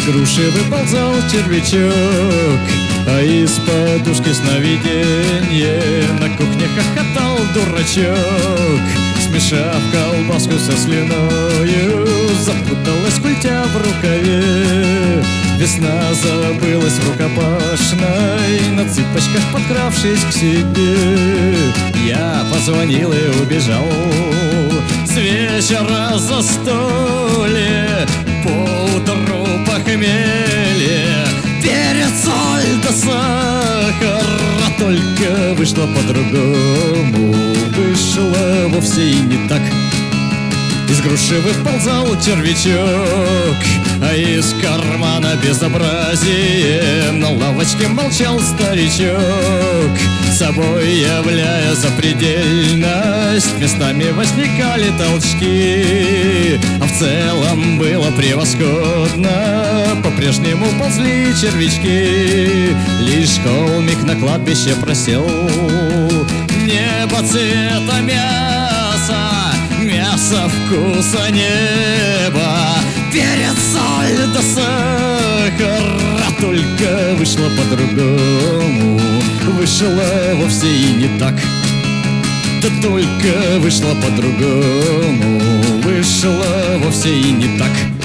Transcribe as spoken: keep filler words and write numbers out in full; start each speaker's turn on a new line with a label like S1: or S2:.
S1: груши выползал червячок, а из подушки сновиденье на кухне хохотал дурачок. Смешав колбаску со слюною, запуталась культя в рукаве. Весна забылась в рукопашной, на цыпочках подкравшись к себе. Я позвонил и убежал с вечера застолье, поутру похмелье, перец, соль да сахар. А только вышло по-другому, вышло вовсе и не так. Из груши выползал червячок, а из кармана безобразие. На лавочке молчал старичок, собой являя запредельность. Местами возникали толчки, а в целом было превосходно. По-прежнему ползли червячки, лишь холмик на кладбище просел. Небо цвета мяса, мясо вкуса неба, перец, соль да сахар. А только вышло по-другому, вышло вовсе и не так. Да только вышло по-другому, вышло вовсе и не так.